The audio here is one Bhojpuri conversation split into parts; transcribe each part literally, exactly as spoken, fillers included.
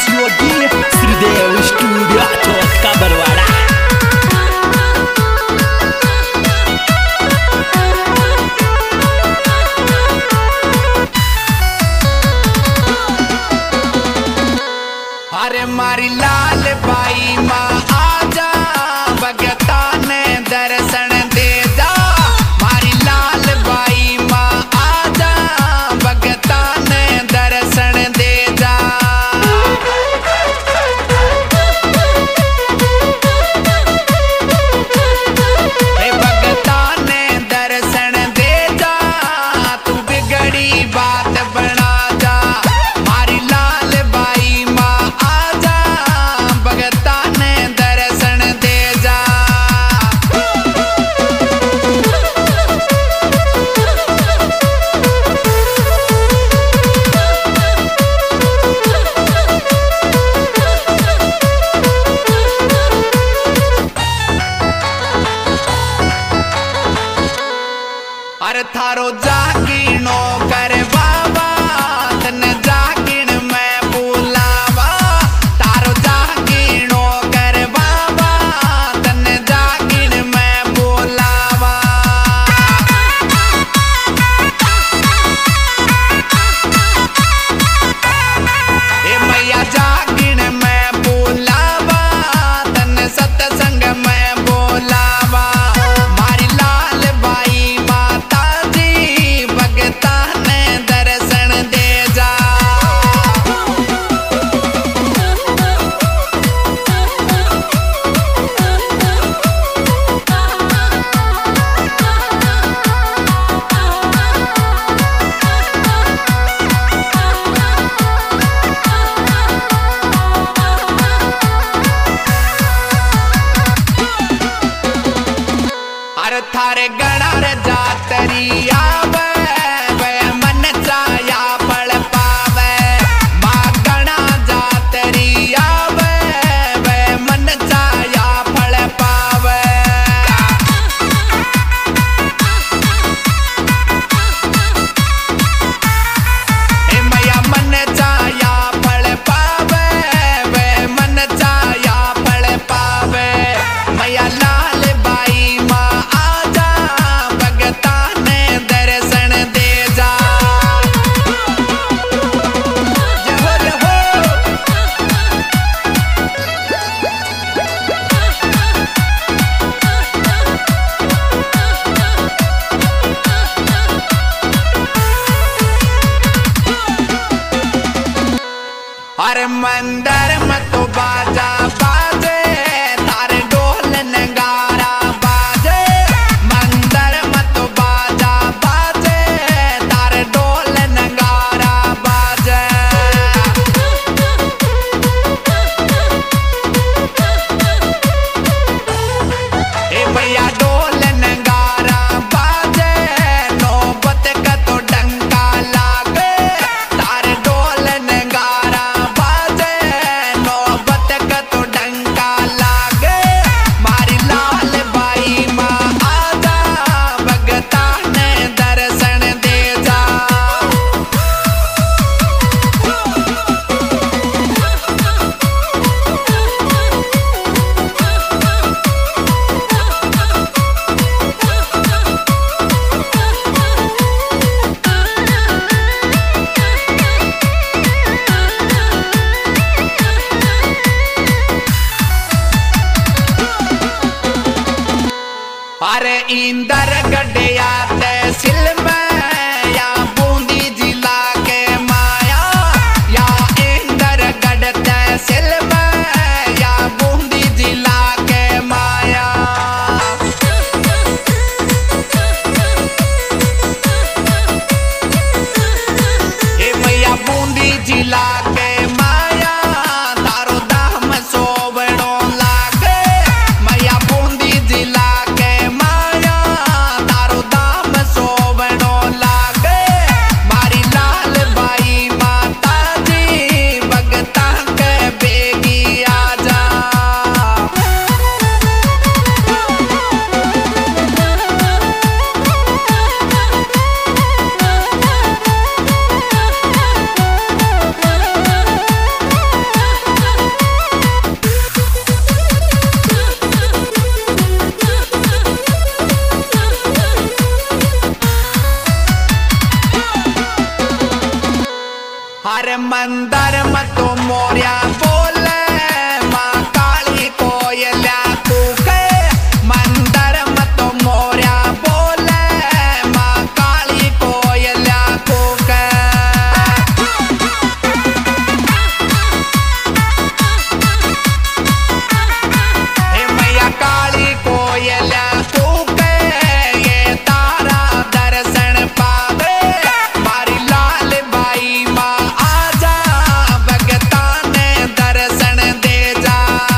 सीओडी श्रीदेव स्टूडियो चौथ का बरवाड़ा। अरे मारी लाल बाई माँ आजा भगता ने दर्शन दे जा। मारी लाल बाई माँ आजा भगता ने दर्शन दे जा। हे भगता ने दर्शन दे जा, तू बिगड़ी बात बना जा। मारी लाल बाई माँ आजा भगता ने दर्शन दे जा। अरे थारो जागीनो कर बाबा तन जागीन मैं बुलावा। तारो जागीनो कर बाबा तन जागीन मैं बुलावा। ए मैया जागीन मैं बुलावा तन सत्संग मैं बुलावा। मारी लाल बाई माता जी भगता ने दर्शन दे जा। अरे थारे गणा रे जातरी आवे वे मन चाया पड़ पावे। माँ गणा जातरी आवे वे मन चाया पड़ पावे। ए मैया मन चाया पड़ पावे वे मन चाया पड़ पावे। मैया लाल बाई माँ आजा भगता ने दर्शन दे जा। जहो जहो अरे मंदिर में तो बाजा बाजे, तारे ढोल नगारा बाजे। मंदिर में तो बाजा बाजे, तारे ढोल नगारा बाजे। ए भैया ढोल नगारा बाजे, नौबत का तो डंका लागे। तारे ढोल नगारा बाजे, नौबत का तो डंका लागे। मारी लाल बाई माँ आजा भगता ने दर्शन दे जा। अरे इंदर गढ़िया तहसील में या बूंदी जिला के माया। या इंदर गढ़ तहसील में या बूंदी जिला के माया। ए भैया बूंदी जिला के माया, तारो दाम सोवड़ो लागे। मैया बूंदी जिला के माया, तारो दाम सोवड़ो लागे। मारी लाल बाई माता जी भगता के बेगी आजा। हर मंदिर में तो मोरिया बोले माँ काली कोयल्या कूके मंदिर में तो मोरिया बोले माँ काली कोयल्या कूके हे मैया काली कोयल्या कूके ये तारा दर्शन पावे मारी लाल बाई माँ आजा भगता ने दर्शन दे जा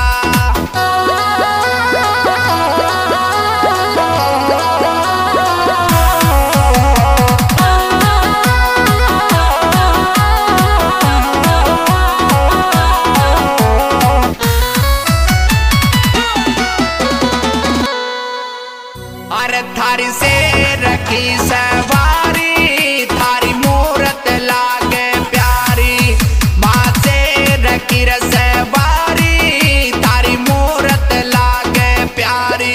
अरे थारी से रखी सवारी थारी मूरत लागे प्यारी माँ से रखी सवारी थारी मूरत लागे प्यारी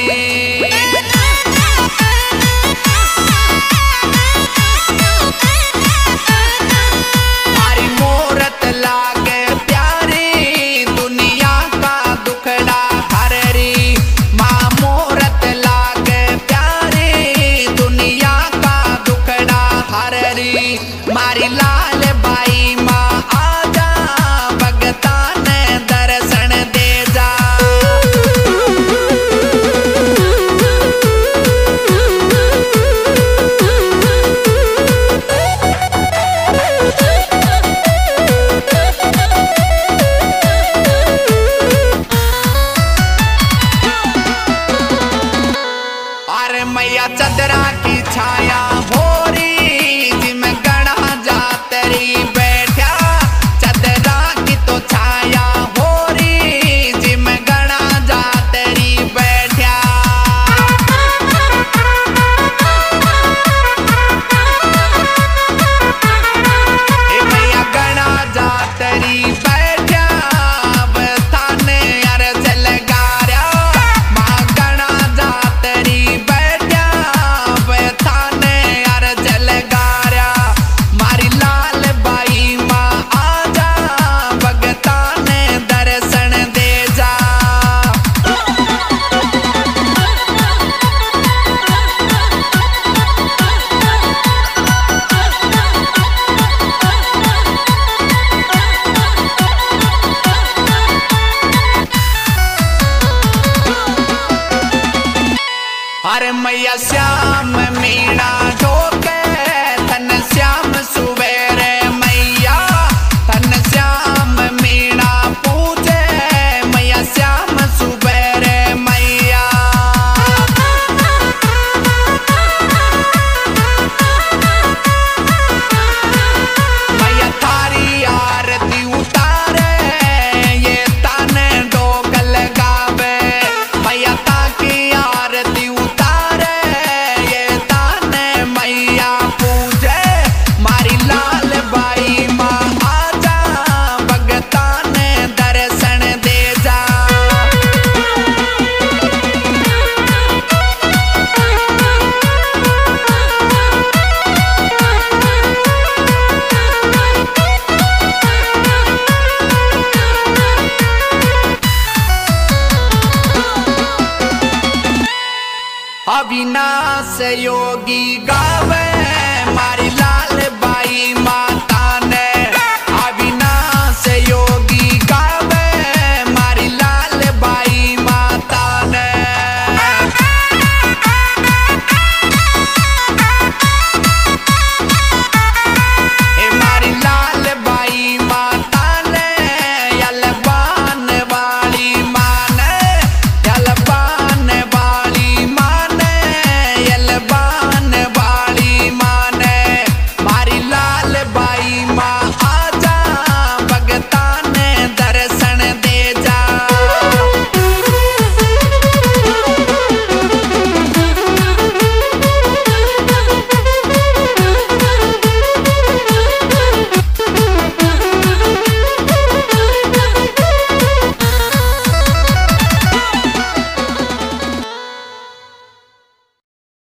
थारी मूरत लागे प्यारी दुनिया का दुखड़ा हररी माँ मूरत लागे प्यारी दुनिया का दुखड़ा हररी मारी लाल बाई माँ आजा भगता ने दर्शन दे जा अरे मैया चदरा की छाया भोरी जिम गणा जा तेरी बैठा चदरा की तो छाया भोरी जिम गणा जा तेरी बैठा ए मैया गणा जा तेरी बैठा थाने यार चल गारा माँ गणा जा तेरी बैठा थाने यार चल गारा मारी लाल बाई माँ आजा भगता ने दर्शन दे जा अरे मैया श्याम मीणा ढोके तन श्याम सुवेरे मैया तन श्याम मीणा पूजे मैया श्याम सुवेरे मैया मैया थारी आरती उतारे ये ताने डोगल गावे मैया ताकी आरती उतारे ये ताने मैया पूजे मारी लाल बाई माँ आजा भगता ने दर्शन दे जा अविनाश यो